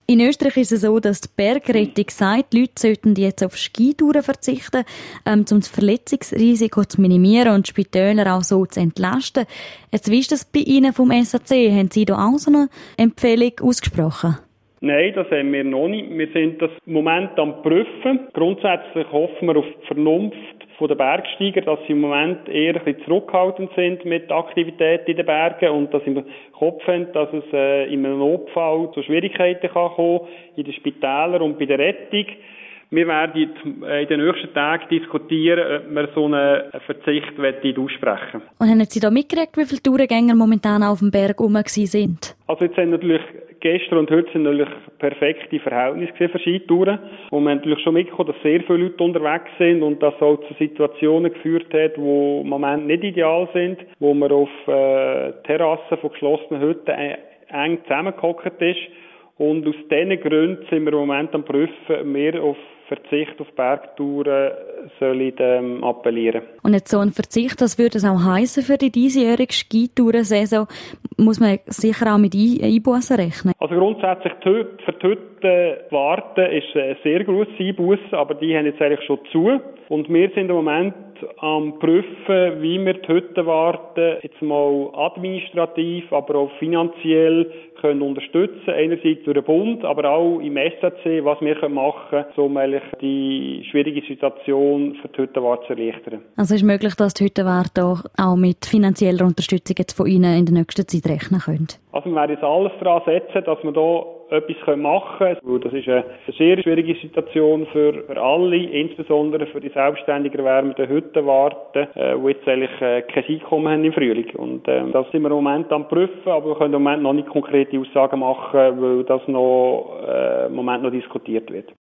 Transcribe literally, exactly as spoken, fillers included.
In Österreich ist es so, dass die Bergrettung sagt, die Leute sollten jetzt auf Skitouren verzichten, ähm, um das Verletzungsrisiko zu minimieren und die Spitäler auch so zu entlasten. Jetzt, wie ist das bei Ihnen vom S A C? Haben Sie da auch so eine Empfehlung ausgesprochen? Nein, das haben wir noch nicht. Wir sind das im Moment am Prüfen. Grundsätzlich hoffen wir auf die Vernunft der Bergsteiger, dass sie im Moment eher ein bisschen zurückhaltend sind mit Aktivität in den Bergen und dass sie im Kopf haben, dass es äh, in einem Notfall zu Schwierigkeiten kann kommen in den Spitälern und bei der Rettung. Wir werden in den nächsten Tagen diskutieren, ob wir so einen Verzicht aussprechen. Und haben Sie da mitgekriegt, wie viele Tourengänger momentan auf dem Berg rum sind? Also jetzt sind natürlich gestern und heute sind natürlich perfekte Verhältnisse für Skitouren. Und wir haben natürlich schon mitbekommen, dass sehr viele Leute unterwegs sind und das auch zu Situationen geführt hat, die im Moment nicht ideal sind, wo man auf äh, Terrassen von geschlossenen Hütten eng zusammengehockt ist. Und aus diesen Gründen sind wir im Moment am Prüfen, mehr auf Verzicht auf Bergtouren soll ich ähm, appellieren. Und jetzt so ein Verzicht, was würde es auch heissen für die diesjährige Skitourensaison? Muss man sicher auch mit Einbussen rechnen? Also grundsätzlich für die Hütten warten ist eine sehr grosse Einbusse, aber die haben jetzt eigentlich schon zu. Und wir sind im Moment am Prüfen, wie wir die Hütten warten, jetzt mal administrativ, aber auch finanziell können unterstützen. Einerseits durch den Bund, aber auch im S A C, was wir machen können, um eigentlich die schwierige Situation für die Hüttenwarte zu erleichtern. Also ist möglich, dass die Hüttenwarte auch mit finanzieller Unterstützung jetzt von Ihnen in der nächsten Zeit rechnen können? Also wir werden jetzt alles daran setzen, dass wir da etwas machen können. Das ist eine sehr schwierige Situation für, für alle, insbesondere für die selbstständig erwerbenden Hüttenwarten, äh, die jetzt eigentlich äh, kein Einkommen haben im Frühling. Und äh, das sind wir im Moment am Prüfen, aber wir können im Moment noch nicht konkrete Aussagen machen, weil das noch äh, im Moment noch diskutiert wird.